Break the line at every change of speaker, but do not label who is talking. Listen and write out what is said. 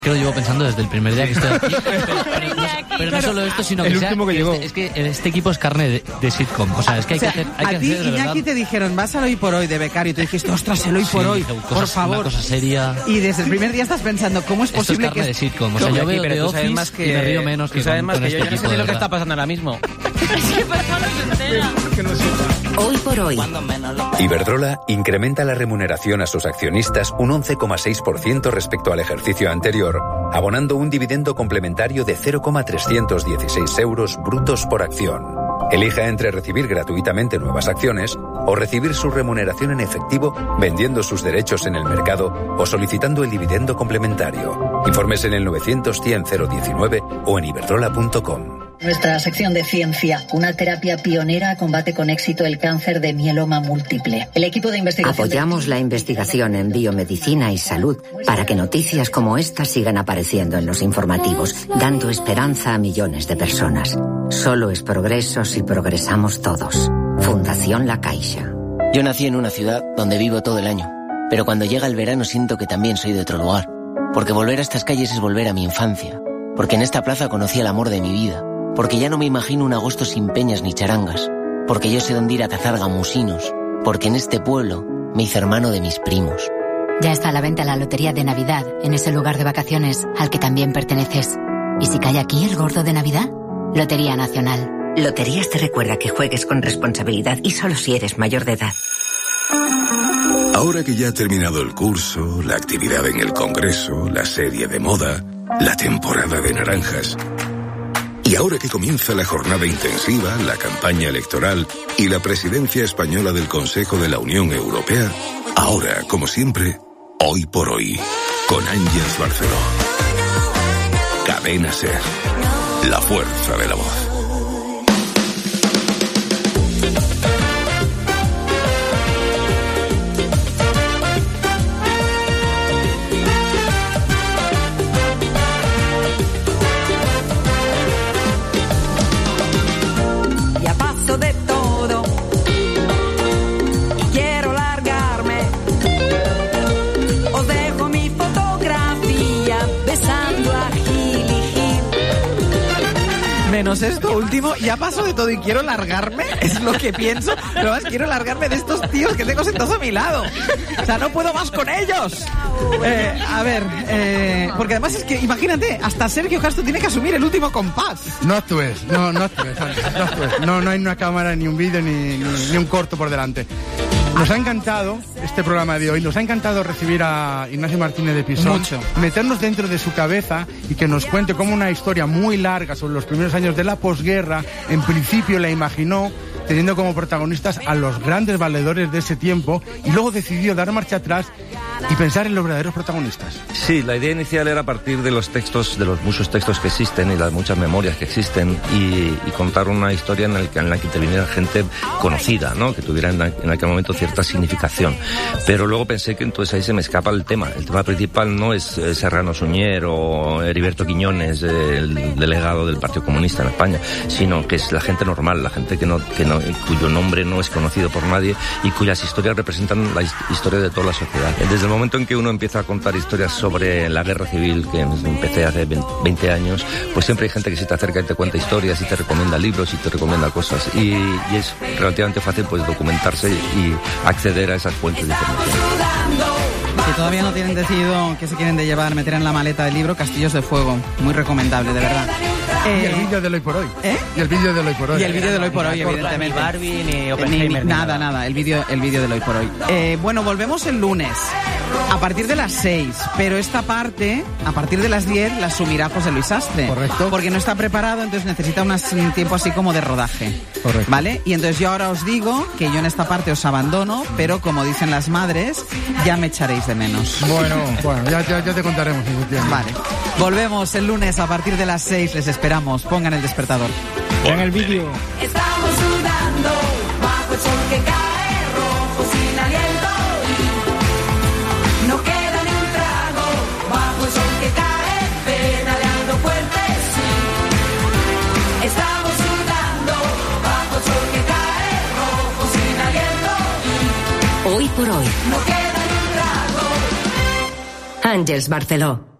Que lo llevo pensando desde el primer día que estoy aquí. Pero no solo esto, sino que, es que este equipo es carne de sitcom. O sea, es que hay que hacer.
A ti, Iñaki, te dijeron, vas al Hoy por Hoy de becario. Y tú dijiste, ostras, el Hoy por Hoy, por favor.
Una cosa seria.
Y desde el primer día estás pensando, ¿cómo es posible
esto es carne de sitcom? O sea, yo veo The Office más que, y me río menos que
sabes más
con
que
este
yo no sé lo que está pasando ahora mismo.
Hoy por Hoy.
Iberdrola incrementa la remuneración a sus accionistas un 11,6% respecto al ejercicio anterior, abonando un dividendo complementario de 0,316 euros brutos por acción. Elija entre recibir gratuitamente nuevas acciones o recibir su remuneración en efectivo vendiendo sus derechos en el mercado o solicitando el dividendo complementario. Informes en el 900-100-019 o en iberdrola.com.
Nuestra sección de ciencia, una terapia pionera combate con éxito el cáncer de mieloma múltiple. El equipo de investigación...
Apoyamos la investigación en biomedicina y salud para que noticias como esta sigan apareciendo en los informativos, dando esperanza a millones de personas. Solo es progreso si progresamos todos. Fundación La Caixa.
Yo nací en una ciudad donde vivo todo el año, pero cuando llega el verano siento que también soy de otro lugar, porque volver a estas calles es volver a mi infancia, porque en esta plaza conocí el amor de mi vida, porque ya no me imagino un agosto sin peñas ni charangas, porque yo sé dónde ir a cazar gamusinos, porque en este pueblo me hice hermano de mis primos.
Ya está a la venta la lotería de Navidad en ese lugar de vacaciones al que también perteneces. ¿Y si cae aquí el gordo de Navidad? Lotería Nacional.
Loterías te recuerda que juegues con responsabilidad y solo si eres mayor de edad.
Ahora que ya ha terminado el curso, la actividad en el congreso, la serie de moda, la temporada de naranjas... Y ahora que comienza la jornada intensiva, la campaña electoral y la presidencia española del Consejo de la Unión Europea, ahora, como siempre, Hoy por Hoy, con Ángeles Barceló. Cadena SER, la fuerza de la voz.
Menos esto último, ya paso de todo y quiero largarme, es lo que pienso, pero más quiero largarme de estos tíos que tengo sentados a mi lado. O sea, no puedo más con ellos. Porque además es que, imagínate, hasta Sergio Castro tiene que asumir el último compás.
No actúes, no actúes. No hay una cámara, ni un vídeo, ni un corto por delante. Nos ha encantado este programa de hoy, nos ha encantado recibir a Ignacio Martínez de Pisón,
mucho,
meternos dentro de su cabeza y que nos cuente cómo una historia muy larga sobre los primeros años de la posguerra, en principio la imaginó teniendo como protagonistas a los grandes valedores de ese tiempo y luego decidió dar marcha atrás y pensar en los verdaderos protagonistas.
Sí, la idea inicial era partir de los textos, de los muchos textos que existen y las muchas memorias que existen y contar una historia en la que interviniera gente conocida, ¿no? Que tuviera en aquel momento cierta significación. Pero luego pensé que entonces ahí se me escapa el tema. El tema principal no es Serrano Suñer o Heriberto Quiñones, el delegado del Partido Comunista en España, sino que es la gente normal, la gente cuyo nombre no es conocido por nadie y cuyas historias representan la historia de toda la sociedad. Desde el momento en que uno empieza a contar historias sobre la guerra civil, que empecé hace 20 años, pues siempre hay gente que se te acerca y te cuenta historias y te recomienda libros y te recomienda cosas y es relativamente fácil pues documentarse y acceder a esas fuentes de información.
Si todavía no tienen decidido qué se quieren de llevar, meter en la maleta del libro Castillos de Fuego, muy recomendable, de verdad.
Y el vídeo del Hoy por Hoy. Y el vídeo del Hoy por Hoy.
Y el vídeo del Hoy por Hoy, evidentemente.
Ni Barbie, ni Oppenheimer,
nada. El vídeo del Hoy por Hoy. Bueno, volvemos el lunes a partir de las 6, pero esta parte, a partir de las 10, la asumirá José Luis Astre.
Correcto.
Porque no está preparado, entonces necesita un tiempo así como de rodaje.
Correcto.
¿Vale? Y entonces yo ahora os digo que yo en esta parte os abandono, pero como dicen las madres, ya me echaréis de menos.
Bueno, ya te contaremos en su tiempo.
Vale. Volvemos el lunes a partir de las 6, les esperamos. Pongan el despertador.
Vean el vídeo.
Estamos sudando bajo el sol que cae rojo sin aliento y no queda ni un trago bajo el sol que cae pedaleando fuerte, sí. Estamos sudando bajo el sol que cae rojo sin aliento y
Hoy por Hoy.
no queda ni un trago.
Ángeles Barceló.